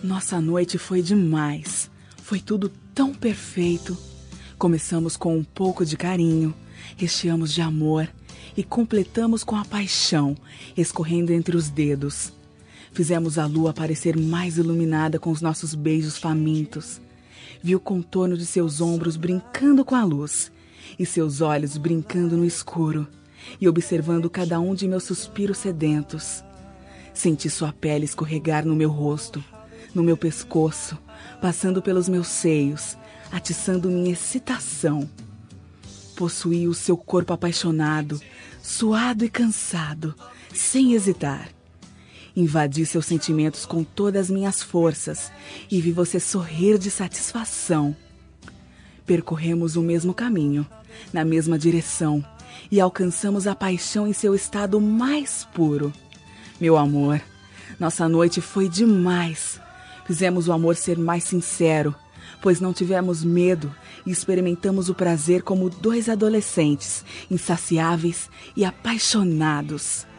Nossa noite foi demais. Foi tudo tão perfeito. Começamos com um pouco de carinho, recheamos de amor e completamos com a paixão escorrendo entre os dedos. Fizemos a lua parecer mais iluminada com os nossos beijos famintos. Vi o contorno de seus ombros brincando com a luz e seus olhos brincando no escuro e observando cada um de meus suspiros sedentos. Senti sua pele escorregar no meu rosto, no meu pescoço, passando pelos meus seios, atiçando minha excitação. Possuí o seu corpo apaixonado, suado e cansado, sem hesitar. Invadi seus sentimentos com todas as minhas forças e vi você sorrir de satisfação. Percorremos o mesmo caminho, na mesma direção, e alcançamos a paixão em seu estado mais puro. Meu amor, nossa noite foi demais. Fizemos o amor ser mais sincero, pois não tivemos medo e experimentamos o prazer como dois adolescentes, insaciáveis e apaixonados.